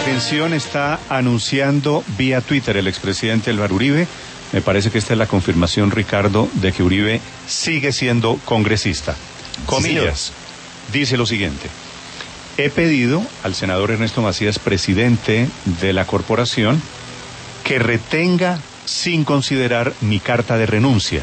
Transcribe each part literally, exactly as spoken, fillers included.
Atención, está anunciando vía Twitter el expresidente Álvaro Uribe. Me parece que esta es la confirmación, Ricardo, de que Uribe sigue siendo congresista. Comillas, sí, dice lo siguiente: he pedido al senador Ernesto Macías, presidente de la corporación, que retenga sin considerar mi carta de renuncia.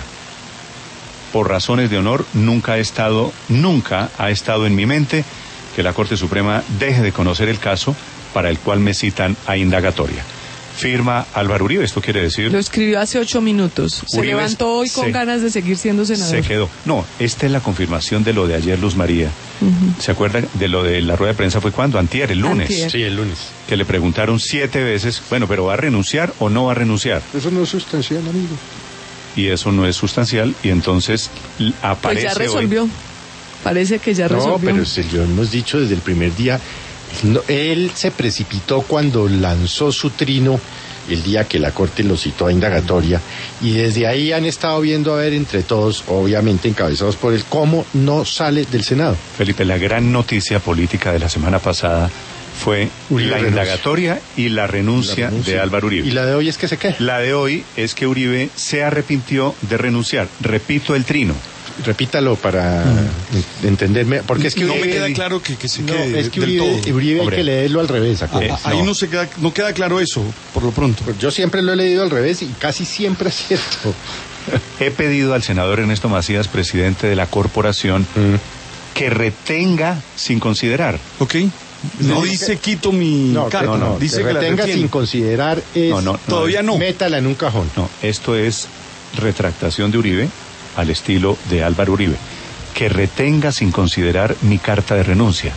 Por razones de honor, nunca ha estado, nunca ha estado en mi mente que la Corte Suprema deje de conocer el caso para el cual me citan a indagatoria. Firma Álvaro Uribe. Esto quiere decir... Lo escribió hace ocho minutos. Se Uribe levantó hoy con se, ganas de seguir siendo senador. Se quedó. No, esta es la confirmación de lo de ayer, Luz María. Uh-huh. ¿Se acuerdan de lo de la rueda de prensa? ¿Fue cuándo? Antier, el lunes. Antier. Sí, el lunes. Que le preguntaron siete veces, bueno, pero ¿va a renunciar o no va a renunciar? Eso no es sustancial, amigo. Y eso no es sustancial, y entonces aparece pues ya resolvió. Hoy... Parece que ya resolvió. No, pero se lo hemos dicho desde el primer día. No, él se precipitó cuando lanzó su trino el día que la Corte lo citó a indagatoria, y desde ahí han estado viendo a ver entre todos, obviamente encabezados por él, cómo no sale del Senado. Felipe, la gran noticia política de la semana pasada fue Uribe la renuncia. indagatoria y la renuncia, la renuncia de Álvaro Uribe. ¿Y la de hoy es que se qué? La de hoy es que Uribe se arrepintió de renunciar. Repito el trino. Repítalo para mm. entenderme, porque es que no Uribe, me queda claro que, que se no, quede es que del Uribe, todo. Uribe hay que leerlo al revés. Eh, ahí no. no se queda, no queda claro eso, por lo pronto. Yo siempre lo he leído al revés y casi siempre es cierto. He pedido al senador Ernesto Macías, presidente de la corporación, mm. que retenga sin considerar. Ok. No, no dice que, quito mi no, carta, no, no, dice que, que retenga la sin considerar es, no, no, no, todavía no. Métala en un cajón. No, esto es retractación de Uribe al estilo de Álvaro Uribe. Que retenga sin considerar mi carta de renuncia.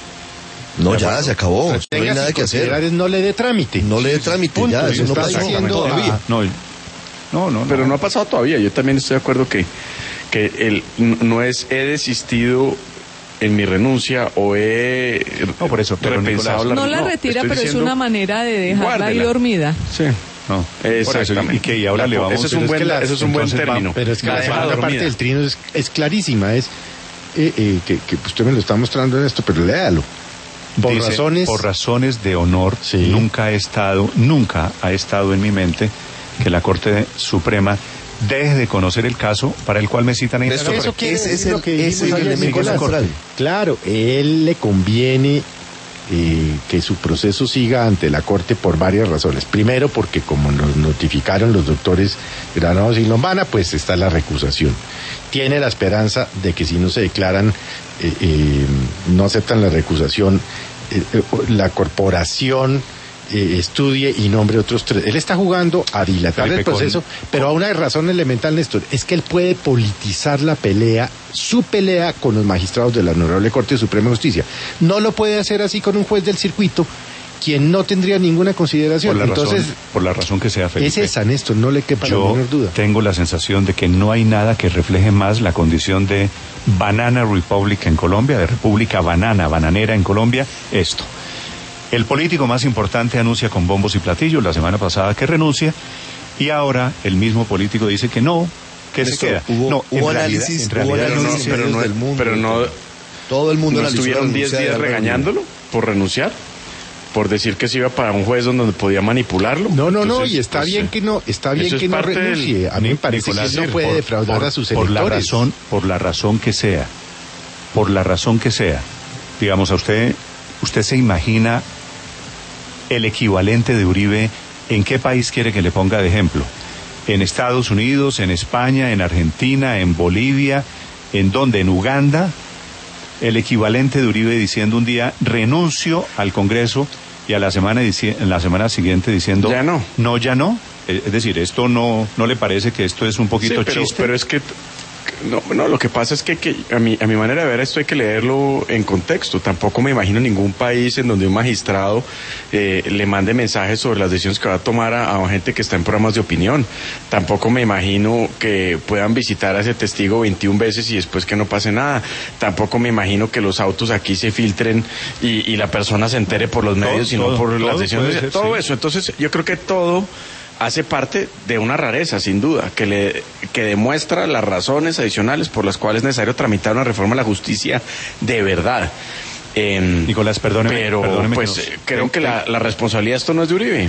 No, ya, ya se acabó. No hay nada que hacer. Es no le dé trámite. No le dé trámite, punto, ya, eso no pasó todavía. A... No, no, no, pero no. no ha pasado todavía. Yo también estoy de acuerdo que, que el, no es he desistido en mi renuncia o he no, por eso, pero repensado Nicolás, la, no la retira, pero es una manera de dejarla guárdela. ahí dormida. Sí. No, exactamente. Y que y ahora la, le vamos. Eso es un buen, eso es un buen término. Va, pero es que la, la segunda parte del trino es, es clarísima, es eh, eh, que, que usted me lo está mostrando en esto, pero léalo. Por Dice, razones, por razones de honor, sí. nunca ha estado, nunca ha estado en mi mente que la Corte Suprema deje de conocer el caso para el cual me citan a indagatoria. Eso quiere ese decir es lo que ese dijimos ayer, Nicolás. Claro, él le conviene Eh, que su proceso siga ante la Corte por varias razones. Primero, porque como nos notificaron los doctores Granados y Lombana, pues está la recusación. Tiene la esperanza de que si no se declaran, eh, eh, no aceptan la recusación, eh, eh, la corporación eh, estudie y nombre otros tres. Él está jugando a dilatar Felipe, el proceso, con... pero a una razón elemental, Néstor, es que él puede politizar la pelea, su pelea con los magistrados de la Honorable Corte Suprema de Justicia. No lo puede hacer así con un juez del circuito, quien no tendría ninguna consideración. Por la Entonces, razón, por la razón que sea, Felipe. Es esa, Néstor, no le quepa yo la menor duda. Tengo la sensación de que no hay nada que refleje más la condición de Banana Republic en Colombia, de República Banana, bananera en Colombia, esto. El político más importante anuncia con bombos y platillos la semana pasada que renuncia, y ahora el mismo político dice que no, que Esto, se queda. Hubo, no, hubo en análisis, realidad, en realidad hubo no, análisis pero no, del mundo. pero no, todo el mundo ¿no estuvieron diez días regañándolo por renunciar? Por decir que se iba para un juez donde podía manipularlo. No, no, Entonces, no, y está pues, bien que no, está bien eso que es no renuncie. del, A mí me parece Nicolás, que no puede por, defraudar por, a sus por electores. la razón, por la razón que sea, por la razón que sea. Digamos, a usted, usted se imagina el equivalente de Uribe, ¿en qué país quiere que le ponga de ejemplo? ¿En Estados Unidos, en España, en Argentina, en Bolivia, en dónde? ¿En Uganda? El equivalente de Uribe diciendo un día, renuncio al Congreso, y a la semana, en la semana siguiente diciendo, ya no. No, ya no. Es decir, ¿esto no, no le parece que esto es un poquito sí, pero, chiste? pero es que... No, no, lo que pasa es que, que a, mi, a mi manera de ver esto hay que leerlo en contexto. Tampoco me imagino ningún país en donde un magistrado eh, le mande mensajes sobre las decisiones que va a tomar a, a gente que está en programas de opinión. Tampoco me imagino que puedan visitar a ese testigo veintiuna veces y después que no pase nada. Tampoco me imagino que los autos aquí se filtren y, y la persona se entere por los medios y no por todo, las decisiones. Ser, todo sí. Eso. Entonces yo creo que todo hace parte de una rareza, sin duda, que le que demuestra las razones adicionales por las cuales es necesario tramitar una reforma a la justicia de verdad. Eh, Nicolás, perdóneme. Pero perdóneme pues que nos- creo que la, la responsabilidad de esto no es de Uribe.